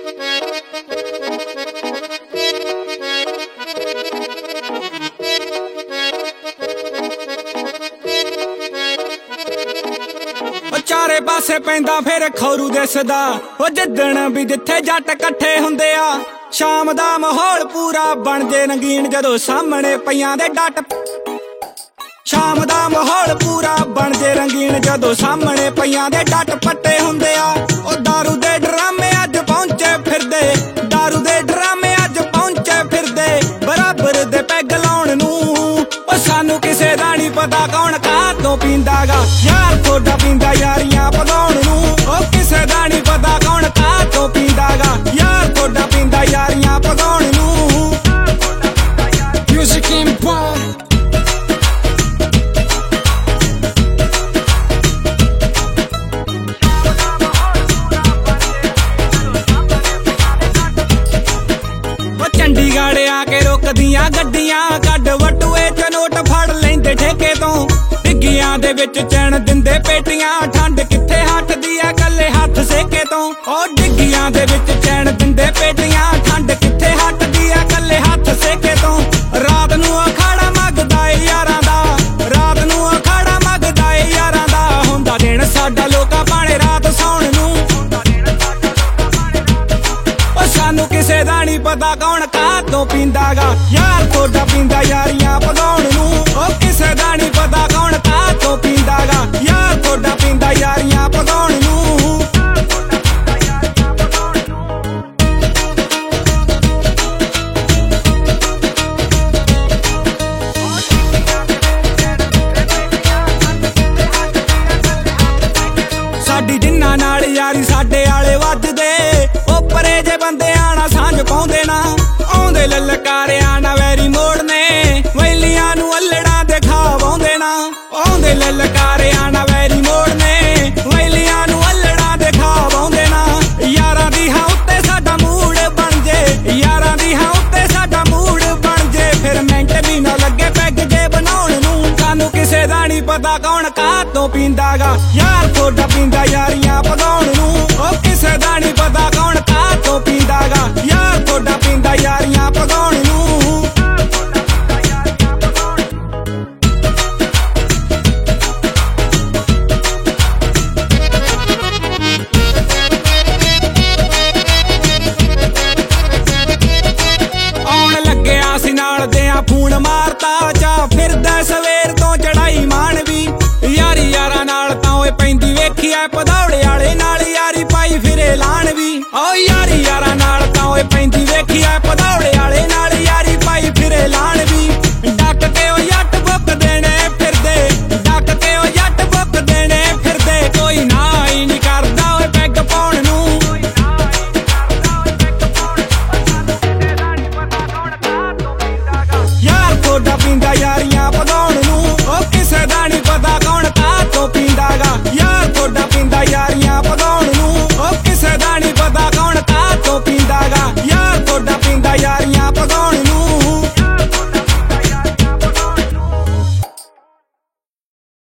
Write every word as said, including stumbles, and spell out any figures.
चारे पासे पैंदा फिर खौरू दिसदा ओ जिद्दण भी जिथे जट कट्ठे हुंदे आ। शाम दा माहौल पूरा बन जे रंगीन जदों सामने पईयां दे डट। शाम दा माहौल पूरा बन जे रंगीन जदों सामने पईयां दे डट पट्टे हुंदे आ। ओ दारू दे ड्रामे अज पहुंचे फिरदे, दारू दे ड्रामे अज पहुंचे फिरदे बराबर दे पैग लाउण नूं। ओ सानू किसे दा नहीं पता कौन कातों पींदा गा, यार थोड़ा पींदा यारियां भगाउण नूं। ओ किसे दा नहीं पता कौन कातों पींदा गा, यार थोड़ा पींदा यारियां भगाउण नूं। म्यूजिक इंपोर्ट चंडीगढ़ आके रोकदियां गड्डियां, कड वटूए च नोट फड़ लैंदे ठेके तो। डिग्गियां दे विच चैन दिंदे पेटियां, ठंड किथे हटदी ऐ कल्ले हत्थ सेके तो। ओ डिग्गियां दे विच चैन दिंदे पेटियां, ठंड किथे हटदी ऐ कल्ले हत्थ सेके तो। रात नूं अखाड़ा मंगदा ए यारां दा, रात नूं अखाड़ा मंगदा ए यारां दा। हुंदा दिन साडा लोकां भाणे रात सौण नूं। ओ सानू किसे दा नहीं पता कौन कातों पींदा गा, यार थोड़ा पींदा यारियां भगाउण नूं। ओ किसे दा नहीं पता कौन कातों पींदा गा, यार थोड़ा पींदा यारियां भगाउण नूं। साडी जिन्ना नाल यारी साडे आले वजदे, ओ परे जे बंदे आना सांझ पाउंदे ना। आउंदे ललकारियां ना वैरी मोड़ने, वैलियां नूं अल्लड़ां दे खावाउंदे ना। आउंदे ललकारियां ना वैरी मोड़ने, वैलियां नूं अल्लड़ां दे खावाउंदे ना। यारां दी हां उत्ते साडा मूड बन जे, यारां दी हां उत्ते साडा मूड बन जे। फिर मिंट भी ना लगे पैग जे बनाउण नूं। सानू किसे दा नहीं पता कौन कातों पींदा गा, यार थोड़ा पींदा यारियां भगाउण नूं। ओ किसे दा नहीं पता कौन कातों पींदा गा, यार थोड़ा पींदा यारियां भगाउण नूं। आउण लग्गिया सी नाल देआं फून मारता जा, फिरदा सवेर तो चढ़ाई मानवी। यारी यारां नाल तां ओए पैंदी वेखी ऐ, भदौड़े आले नाल यारी पाई फिरे लाण वी। ओ यारी यारां नाल तां ओए पैंदी वेखी ऐ।